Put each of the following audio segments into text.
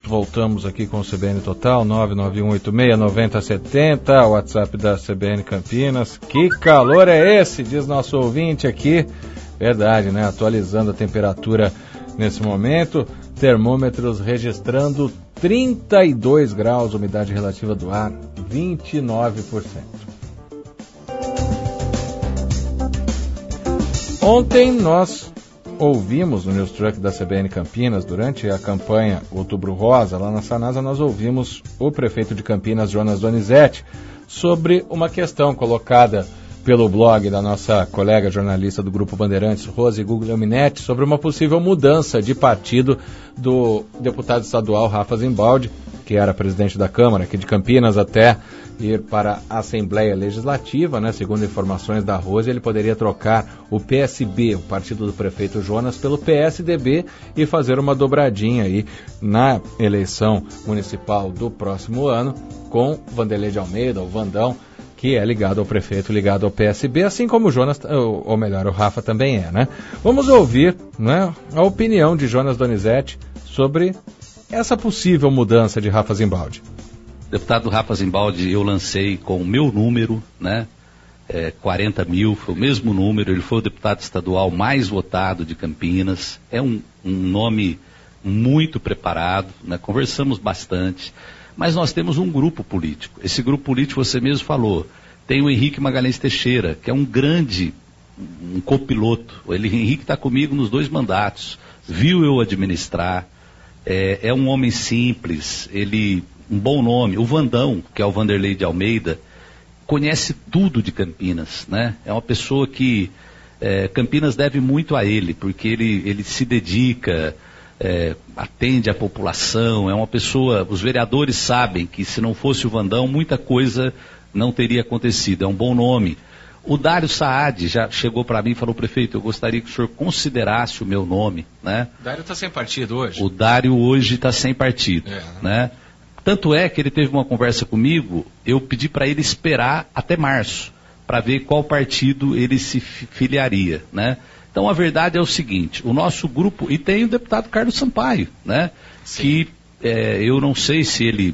voltamos aqui com o CBN Total, 991869070, o WhatsApp da CBN Campinas. Que calor é esse, diz nosso ouvinte aqui. Verdade, né? Atualizando a temperatura nesse momento, termômetros registrando 32 graus, umidade relativa do ar, 29%. Ontem nós ouvimos no News Truck da CBN Campinas, durante a campanha Outubro Rosa, lá na Sanasa, nós ouvimos o prefeito de Campinas, Jonas Donizete, sobre uma questão colocada pelo blog da nossa colega jornalista do Grupo Bandeirantes, Rose Guglielminetti, sobre uma possível mudança de partido do deputado estadual Rafa Zimbaldi, que era presidente da Câmara aqui de Campinas, até ir para a Assembleia Legislativa, né? Segundo informações da Rose, ele poderia trocar o PSB, o partido do prefeito Jonas, pelo PSDB e fazer uma dobradinha aí na eleição municipal do próximo ano com Vanderlei de Almeida, o Vandão, que é ligado ao prefeito, ligado ao PSB, assim como o Jonas, ou melhor, o Rafa também é, né? Vamos ouvir, né, a opinião de Jonas Donizete sobre essa possível mudança de Rafa Zimbaldi. Deputado Rafa Zimbaldi, eu lancei com o meu número, né? 40 mil, foi o mesmo número, ele foi o deputado estadual mais votado de Campinas, é um nome muito preparado, né? Conversamos bastante, mas nós temos um grupo político. Esse grupo político, você mesmo falou, tem o Henrique Magalhães Teixeira, que é um copiloto. O Henrique está comigo nos 2 mandatos, viu eu administrar, é um homem simples, um bom nome. O Vandão, que é o Vanderlei de Almeida, conhece tudo de Campinas, né? É uma pessoa que Campinas deve muito a ele, porque ele se dedica, atende a população, é uma pessoa, os vereadores sabem que se não fosse o Vandão, muita coisa não teria acontecido, é um bom nome. O Dário Saad já chegou para mim e falou: prefeito, eu gostaria que o senhor considerasse o meu nome, né? O Dário está sem partido hoje? O Dário hoje está sem partido, né? Tanto é que ele teve uma conversa comigo, eu pedi para ele esperar até março, para ver qual partido ele se filiaria, né? Então a verdade é o seguinte, o nosso grupo, e tem o deputado Carlos Sampaio, né? Sim. Que eu não sei se ele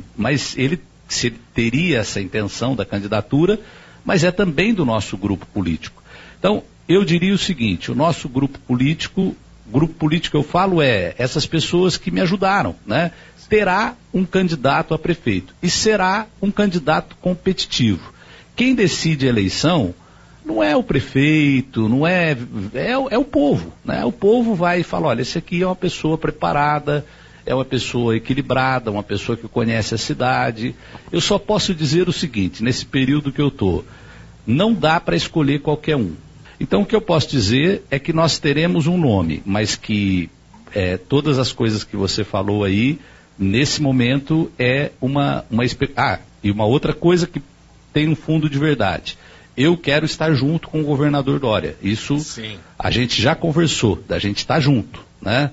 teria essa intenção da candidatura, mas é também do nosso grupo político. Então, eu diria o seguinte, o nosso grupo político eu falo essas pessoas que me ajudaram, né? Terá um candidato a prefeito e será um candidato competitivo. Quem decide a eleição não é o prefeito, não é o povo, né? O povo vai e fala, olha, esse aqui é uma pessoa preparada, é uma pessoa equilibrada, uma pessoa que conhece a cidade. Eu só posso dizer o seguinte, nesse período que eu estou, não dá para escolher qualquer um. Então o que eu posso dizer é que nós teremos um nome, mas que todas as coisas que você falou aí, nesse momento e uma outra coisa que tem um fundo de verdade. Eu quero estar junto com o governador Dória. Isso sim, a gente já conversou, da gente estar junto, né?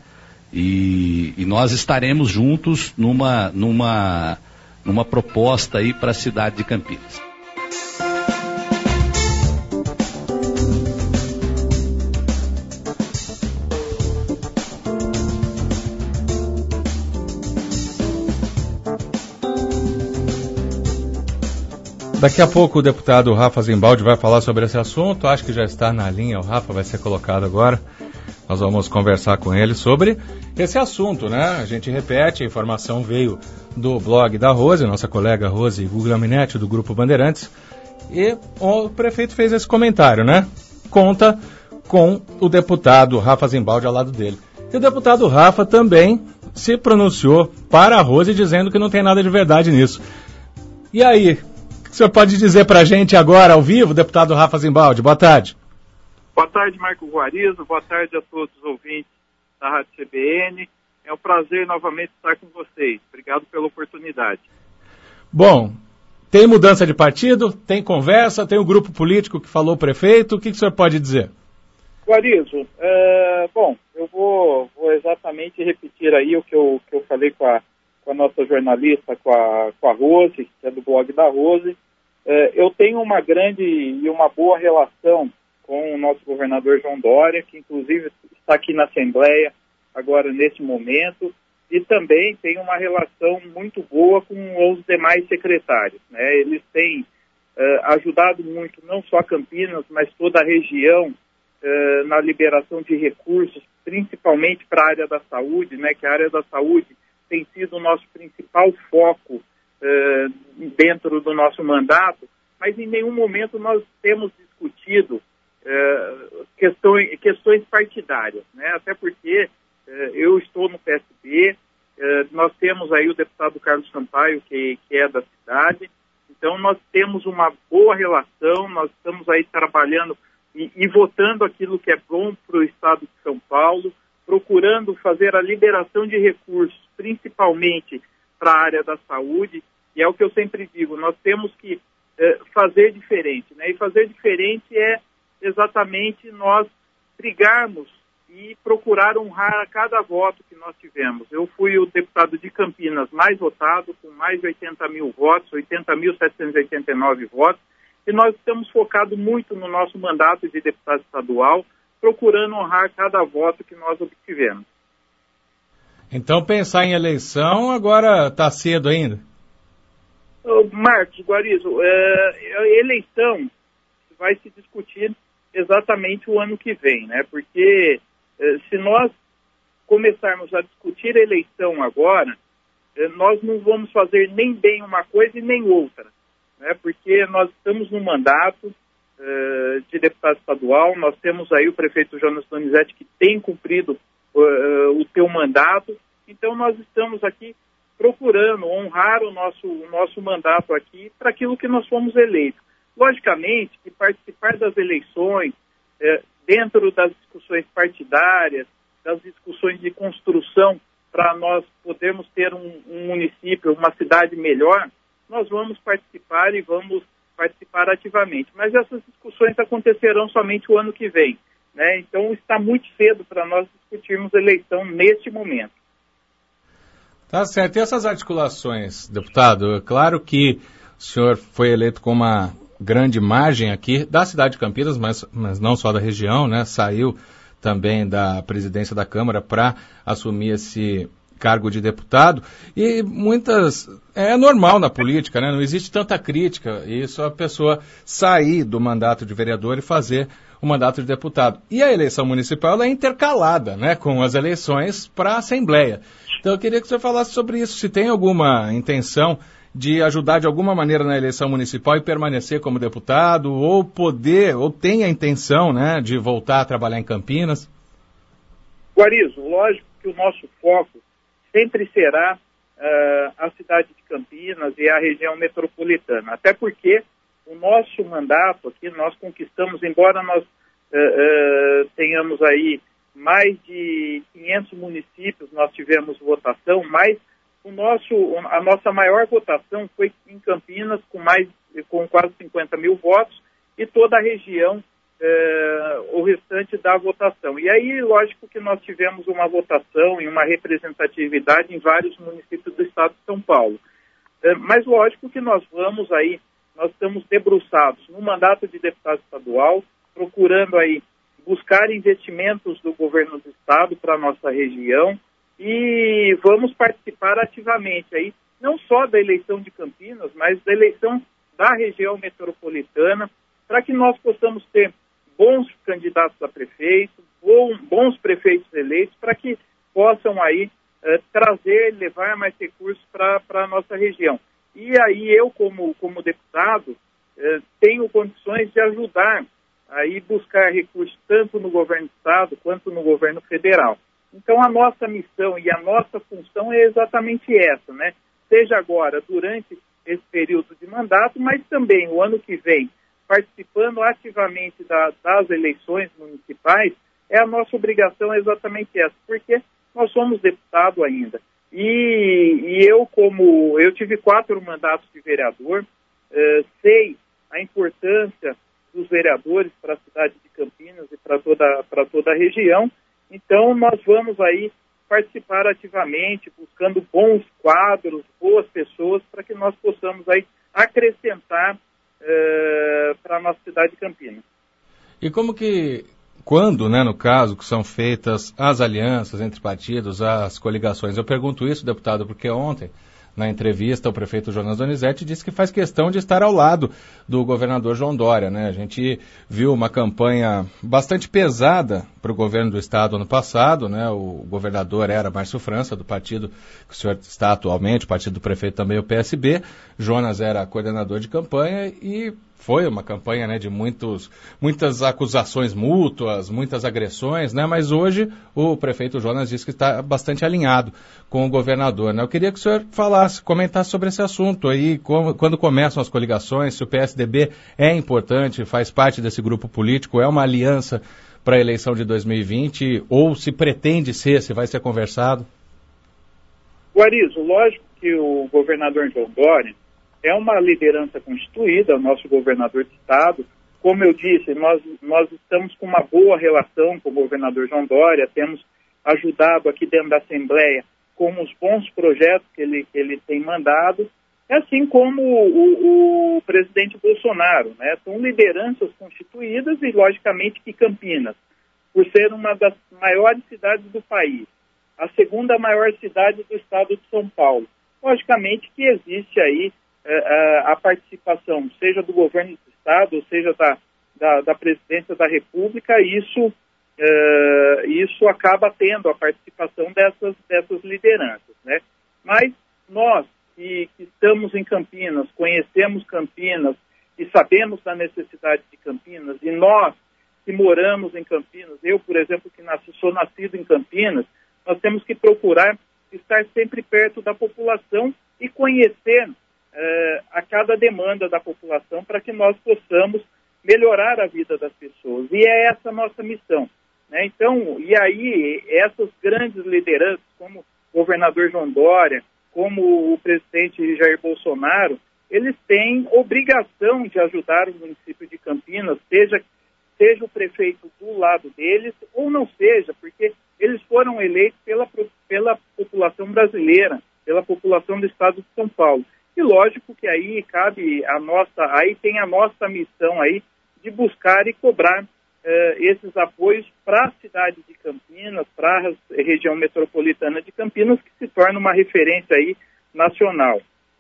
E nós estaremos juntos numa proposta aí para a cidade de Campinas. Daqui a pouco o deputado Rafa Zimbaldi vai falar sobre esse assunto, acho que já está na linha, o Rafa vai ser colocado agora. Nós vamos conversar com ele sobre esse assunto, né? A gente repete, a informação veio do blog da Rose, nossa colega Rose Guglielminetti, do Grupo Bandeirantes, e o prefeito fez esse comentário, né? Conta com o deputado Rafa Zimbaldi ao lado dele. E o deputado Rafa também se pronunciou para a Rose dizendo que não tem nada de verdade nisso. E aí, o que o senhor pode dizer para a gente agora, ao vivo, deputado Rafa Zimbaldi? Boa tarde. Boa tarde, Marco Guarizo. Boa tarde a todos os ouvintes da Rádio CBN. É um prazer novamente estar com vocês. Obrigado pela oportunidade. Bom, tem mudança de partido, tem conversa, tem o grupo político que falou o prefeito. O que o senhor pode dizer? Guarizo, bom, eu vou exatamente repetir aí o que eu falei com a nossa jornalista, com a Rose, que é do blog da Rose. Eu tenho uma grande e uma boa relação com o nosso governador João Dória, que inclusive está aqui na Assembleia agora neste momento, e também tem uma relação muito boa com os demais secretários, né? Eles têm ajudado muito, não só Campinas, mas toda a região na liberação de recursos, principalmente para a área da saúde, né? Que a área da saúde tem sido o nosso principal foco dentro do nosso mandato, mas em nenhum momento nós temos discutido questões partidárias, né? Até porque eu estou no PSB, nós temos aí o deputado Carlos Sampaio, que é da cidade, então nós temos uma boa relação, nós estamos aí trabalhando e votando aquilo que é bom para o estado de São Paulo, procurando fazer a liberação de recursos, principalmente para a área da saúde, e é o que eu sempre digo, nós temos que fazer diferente, né? E fazer diferente é exatamente nós brigarmos e procurar honrar cada voto que nós tivemos. Eu fui o deputado de Campinas mais votado, com mais de 80 mil votos, 80.789 votos, e nós estamos focados muito no nosso mandato de deputado estadual, procurando honrar cada voto que nós obtivemos. Então, pensar em eleição agora está cedo ainda? Marcos Guarizo, eleição vai se discutir exatamente o ano que vem, né? Porque se nós começarmos a discutir eleição agora, nós não vamos fazer nem bem uma coisa e nem outra, né? Porque nós estamos no mandato de deputado estadual, nós temos aí o prefeito Jonas Donizete que tem cumprido o seu mandato, então nós estamos aqui procurando honrar o nosso mandato aqui para aquilo que nós fomos eleitos. Logicamente que participar das eleições, dentro das discussões partidárias, das discussões de construção para nós podermos ter um município, uma cidade melhor, nós vamos participar e vamos participar ativamente. Mas essas discussões acontecerão somente o ano que vem, né? Então está muito cedo para nós discutirmos eleição neste momento. Tá certo. E essas articulações, deputado? Claro que o senhor foi eleito com uma grande margem aqui da cidade de Campinas, mas não só da região, né? Saiu também da presidência da Câmara para assumir esse cargo de deputado. E é normal na política, né? Não existe tanta crítica. Isso a pessoa sair do mandato de vereador e fazer o mandato de deputado. E a eleição municipal ela é intercalada, né, com as eleições para a Assembleia. Então eu queria que o senhor falasse sobre isso, se tem alguma intenção de ajudar de alguma maneira na eleição municipal e permanecer como deputado, ou tem a intenção, né, de voltar a trabalhar em Campinas? Guarizo, lógico que o nosso foco sempre será a cidade de Campinas e a região metropolitana, até porque o nosso mandato aqui, nós conquistamos, embora nós tenhamos aí mais de 500 municípios, nós tivemos votação, mas a nossa maior votação foi em Campinas, com quase 50 mil votos, e toda a região, o restante da votação. E aí, lógico que nós tivemos uma votação e uma representatividade em vários municípios do estado de São Paulo. Mas lógico que nós estamos debruçados no mandato de deputado estadual, procurando aí buscar investimentos do governo do estado para a nossa região, e vamos participar ativamente aí, não só da eleição de Campinas, mas da eleição da região metropolitana, para que nós possamos ter bons candidatos a prefeito, bons prefeitos eleitos, para que possam aí levar mais recursos para a nossa região. E aí eu, como deputado, tenho condições de ajudar aí buscar recursos tanto no governo do estado quanto no governo federal. Então a nossa missão e a nossa função é exatamente essa, né? Seja agora durante esse período de mandato, mas também o ano que vem, participando ativamente das eleições municipais, a nossa obrigação é exatamente essa, porque nós somos deputado ainda. E eu tive 4 mandatos de vereador, sei a importância dos vereadores para a cidade de Campinas e para toda a região. Então, nós vamos aí participar ativamente, buscando bons quadros, boas pessoas, para que nós possamos aí acrescentar para a nossa cidade de Campinas. E como que quando, né, no caso, que são feitas as alianças entre partidos, as coligações. Eu pergunto isso, deputado, porque ontem, na entrevista, o prefeito Jonas Donizete disse que faz questão de estar ao lado do governador João Dória, né? A gente viu uma campanha bastante pesada para o governo do estado ano passado, né? O governador era Márcio França, do partido que o senhor está atualmente, o partido do prefeito também, o PSB. Jonas era coordenador de campanha e foi uma campanha, né, de muitas acusações mútuas, muitas agressões, né, mas hoje o prefeito Jonas disse que está bastante alinhado com o governador, né. Eu queria que o senhor comentasse sobre esse assunto aí, quando começam as coligações, se o PSDB é importante, faz parte desse grupo político, é uma aliança para a eleição de 2020, ou se pretende ser, se vai ser conversado? Guarizo, lógico que o governador João Dória é uma liderança constituída, o nosso governador de estado. Como eu disse, nós estamos com uma boa relação com o governador João Dória, temos ajudado aqui dentro da Assembleia com os bons projetos que ele tem mandado, assim como o presidente Bolsonaro, né? São lideranças constituídas e, logicamente, que Campinas, por ser uma das maiores cidades do país, a segunda maior cidade do estado de São Paulo, logicamente que existe aí a participação, seja do governo do estado, ou seja da presidência da República, isso acaba tendo a participação dessas lideranças, né? Mas nós que estamos em Campinas, conhecemos Campinas e sabemos da necessidade de Campinas, e nós que moramos em Campinas, eu, por exemplo, que sou nascido em Campinas, nós temos que procurar estar sempre perto da população e conhecer a cada demanda da população para que nós possamos melhorar a vida das pessoas. E é essa a nossa missão, né? Então, e aí, essas grandes lideranças, como o governador João Dória, como o presidente Jair Bolsonaro, eles têm obrigação de ajudar o município de Campinas, seja o prefeito do lado deles ou não seja, porque eles foram eleitos pela população brasileira, pela população do estado de São Paulo. E lógico que aí tem a nossa missão aí de buscar e cobrar esses apoios para a cidade de Campinas, para a região metropolitana de Campinas, que se torna uma referência aí nacional.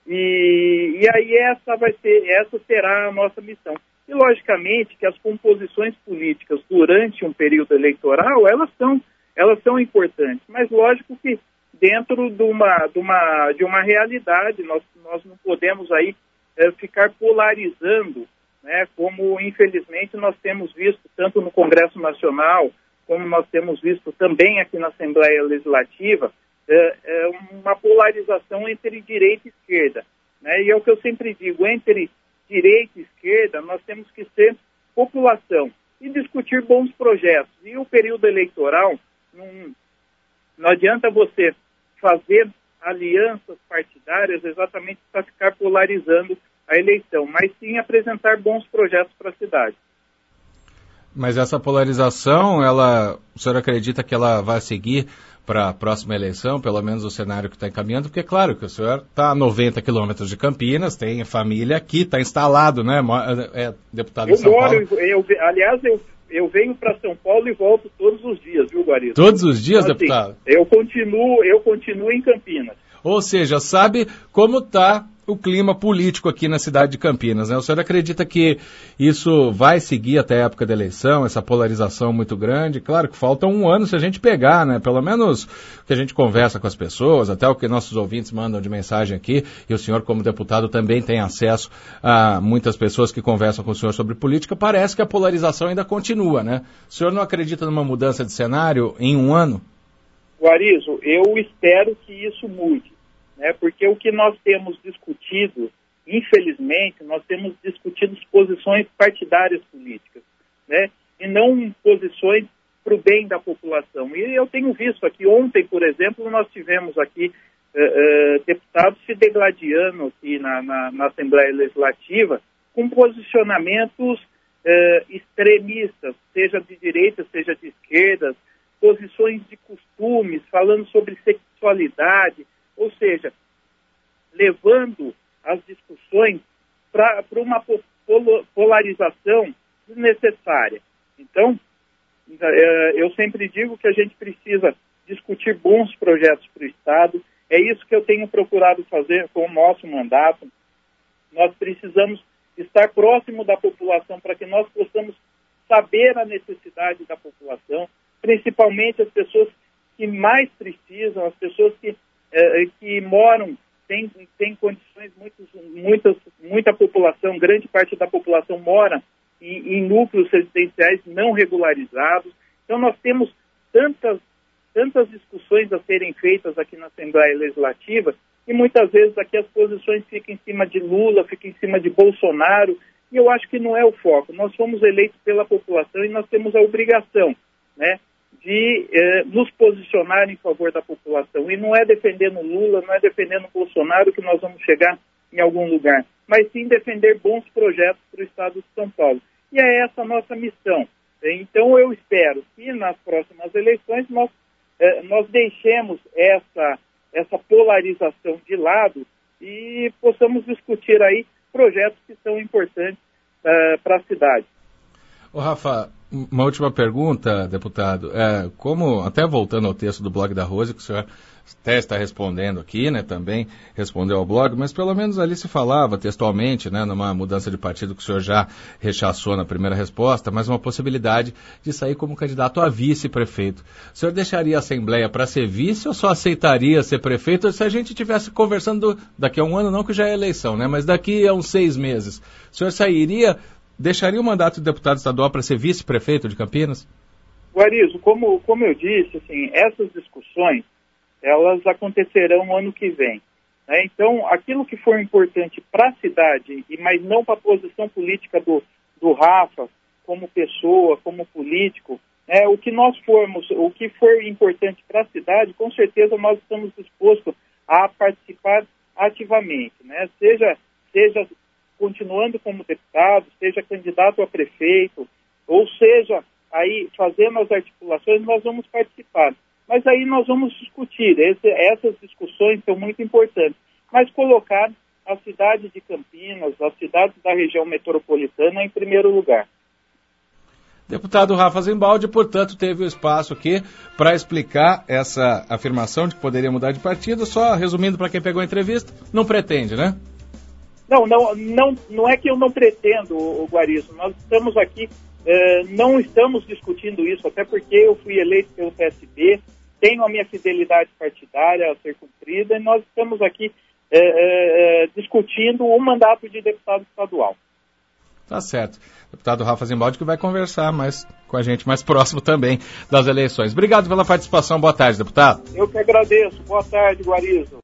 E aí essa será a nossa missão. E logicamente que as composições políticas durante um período eleitoral, elas são importantes, mas lógico que dentro de uma realidade, nós não podemos aí ficar polarizando, né, como infelizmente nós temos visto tanto no Congresso Nacional, como nós temos visto também aqui na Assembleia Legislativa, uma polarização entre direita e esquerda, né? E é o que eu sempre digo, entre direita e esquerda nós temos que ser população e discutir bons projetos. E o período eleitoral, não adianta você fazer alianças partidárias exatamente para ficar polarizando a eleição, mas sim apresentar bons projetos para a cidade. Mas essa polarização, o senhor acredita que ela vai seguir para a próxima eleição, pelo menos o cenário que está encaminhando? Porque, claro, que o senhor está a 90 quilômetros de Campinas, tem família aqui, está instalado, né? É deputado em São Paulo. Aliás, eu venho para São Paulo e volto todos os dias, viu, Guarido? Todos os dias, então, deputado? Assim, eu continuo em Campinas. Ou seja, sabe como está o clima político aqui na cidade de Campinas, né? O senhor acredita que isso vai seguir até a época da eleição, essa polarização muito grande? Claro que falta um ano se a gente pegar, né? Pelo menos o que a gente conversa com as pessoas, até o que nossos ouvintes mandam de mensagem aqui, e o senhor como deputado também tem acesso a muitas pessoas que conversam com o senhor sobre política, parece que a polarização ainda continua, né? O senhor não acredita numa mudança de cenário em um ano? Guarizo, eu espero que isso mude, né? Porque o que nós temos discutido, infelizmente, nós temos discutido posições partidárias políticas, né? E não posições para o bem da população. E eu tenho visto aqui, ontem, por exemplo, nós tivemos aqui deputados se degladiando aqui na Assembleia Legislativa com posicionamentos extremistas, seja de direita, seja de esquerda, posições de costumes, falando sobre sexualidade, ou seja, levando as discussões para uma polarização desnecessária. Então, Eu sempre digo que a gente precisa discutir bons projetos para o Estado. É isso que eu tenho procurado fazer com o nosso mandato. Nós precisamos estar próximo da população para que nós possamos saber a necessidade da população, principalmente as pessoas que mais precisam, as pessoas que moram, tem condições, muita população, grande parte da população mora em núcleos residenciais não regularizados. Então nós temos tantas discussões a serem feitas aqui na Assembleia Legislativa, e muitas vezes aqui as posições ficam em cima de Lula, ficam em cima de Bolsonaro, e eu acho que não é o foco. Nós fomos eleitos pela população e nós temos a obrigação, né, de nos posicionar em favor da população. E não é defendendo Lula, não é defendendo Bolsonaro que nós vamos chegar em algum lugar, mas sim defender bons projetos para o Estado de São Paulo. E é essa a nossa missão. Então eu espero que nas próximas eleições nós deixemos essa polarização de lado e possamos discutir aí projetos que são importantes para a cidade. Ô Rafa, uma última pergunta, deputado. Como, até voltando ao texto do blog da Rose, que o senhor até está respondendo aqui, né, também respondeu ao blog, mas pelo menos ali se falava textualmente, né, numa mudança de partido que o senhor já rechaçou na primeira resposta, mas uma possibilidade de sair como candidato a vice-prefeito. O senhor deixaria a Assembleia para ser vice ou só aceitaria ser prefeito se a gente estivesse conversando daqui a um ano, não que já é eleição, né, mas daqui a uns 6 meses? O senhor deixaria o mandato de deputado estadual para ser vice-prefeito de Campinas? Guarizo, como eu disse, assim, essas discussões elas acontecerão ano que vem, né? Então, aquilo que for importante para a cidade, mas não para a posição política do Rafa, como pessoa, como político, o que for importante para a cidade, com certeza nós estamos dispostos a participar ativamente, né? Seja continuando como deputado, seja candidato a prefeito, ou seja, aí fazendo as articulações, nós vamos participar. Mas aí nós vamos discutir, essas discussões são muito importantes, mas colocar a cidade de Campinas, as cidades da região metropolitana em primeiro lugar. Deputado Rafa Zimbaldi, portanto, teve o espaço aqui para explicar essa afirmação de que poderia mudar de partido. Só resumindo para quem pegou a entrevista, não pretende, né? Não é que eu não pretendo, Guarizo. Nós estamos aqui, não estamos discutindo isso, até porque eu fui eleito pelo PSB, tenho a minha fidelidade partidária a ser cumprida, e nós estamos aqui discutindo o mandato de deputado estadual. Tá certo. Deputado Rafa Zimbaldi que vai conversar mais com a gente mais próximo também das eleições. Obrigado pela participação. Boa tarde, deputado. Eu que agradeço. Boa tarde, Guarizo.